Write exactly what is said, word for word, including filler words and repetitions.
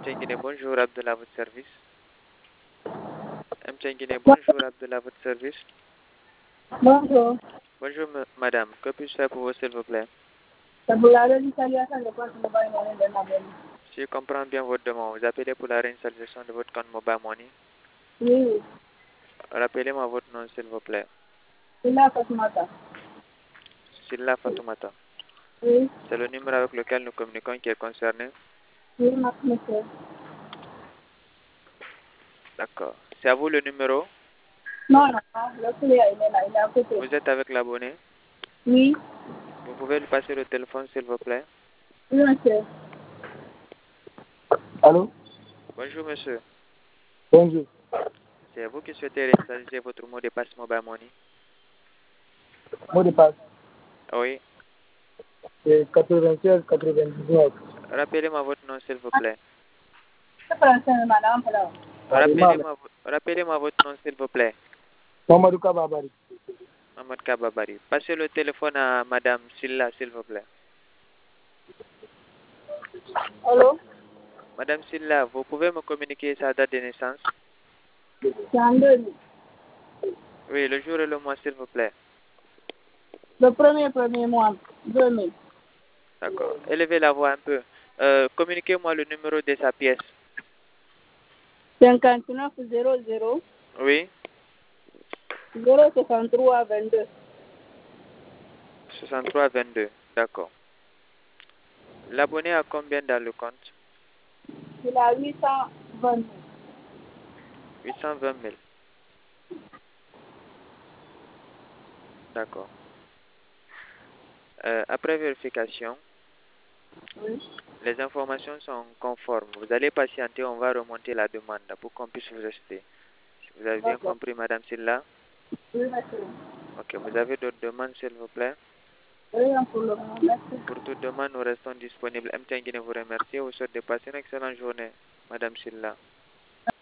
Guinée, bonjour, Abdullah, à votre service. M T N Guinée, bonjour, Abdullah, à votre service. Bonjour. Bonjour, madame. Que puis-je faire pour vous, s'il vous plaît? Si je comprends bien votre demande, vous appelez pour la réinstallation de votre compte Mobile Money. Oui. Rappelez-moi votre nom, s'il vous plaît. Silla Fatoumata. Silla Fatoumata. Oui. C'est le numéro avec lequel nous communiquons qui est concerné? Oui, monsieur. D'accord. C'est à vous le numéro? Non, non, le client, il est là, il est à côté. Vous êtes avec l'abonné? Oui. Vous pouvez lui passer le téléphone, s'il vous plaît? Oui, monsieur. Allô? Bonjour, monsieur. Bonjour. C'est vous qui souhaitez réinstaller votre mot de passe Mobile Money? Mot de passe. Oui. C'est quatre-vingt-seize quatre-vingt-dix-neuf. Rappelez-moi votre nom, s'il vous plaît. Madame. Rappelez-moi rappelez-moi votre nom, s'il vous plaît. Mamadou Kababari. Mohamed Kababari. Passez le téléphone à madame Silla, s'il vous plaît. Allô? Madame Silla, vous pouvez me communiquer sa date de naissance? C'est en deux mille. Oui, le jour et le mois, s'il vous plaît. Le premier, premier mois, deux mille. D'accord. Élevez la voix un peu. Euh, communiquez-moi le numéro de sa pièce. cinquante-neuf zéro zéro. Oui. zéro soixante-trois vingt-deux. soixante-trois vingt-deux. D'accord. L'abonné a combien dans le compte? Il a huit cent vingt. huit cent vingt mille. D'accord. Euh, après vérification, Oui. les informations sont conformes. Vous allez patienter, on va remonter la demande pour qu'on puisse vous acheter. Vous avez bien compris, madame Silla? Oui, monsieur. Ok, vous avez d'autres demandes, s'il vous plaît? Rien pour le moment, merci. Pour toute demande, nous restons disponibles. M T N Guinée vous remercie. Vous souhaite de passer une excellente journée, madame Silla.